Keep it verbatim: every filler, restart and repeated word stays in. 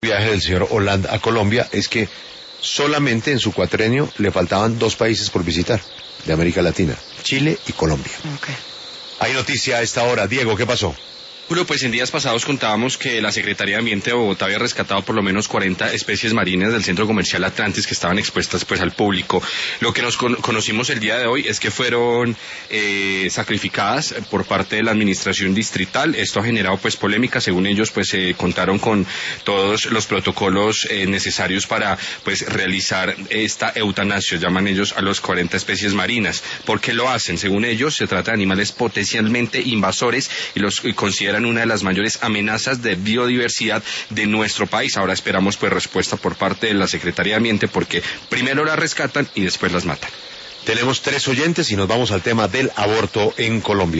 viaje del señor Hollande a Colombia es que solamente en su cuatrenio le faltaban dos países por visitar de América Latina, Chile y Colombia. Okay. Hay noticia a esta hora. Diego, ¿qué pasó? Julio, pues en días pasados contábamos que la Secretaría de Ambiente de Bogotá había rescatado por lo menos cuarenta especies marinas del Centro Comercial Atlantis que estaban expuestas pues al público. Lo que nos con conocimos el día de hoy es que fueron eh, sacrificadas por parte de la administración distrital. Esto ha generado pues polémica. Según ellos pues eh, contaron con todos los protocolos eh, necesarios para pues realizar esta eutanasia, llaman ellos a los cuarenta especies marinas. ¿Por qué lo hacen? Según ellos se trata de animales potencialmente invasores y los y consideran una de las mayores amenazas de biodiversidad de nuestro país. Ahora esperamos pues respuesta por parte de la Secretaría de Ambiente porque primero las rescatan y después las matan. Tenemos tres oyentes y nos vamos al tema del aborto en Colombia.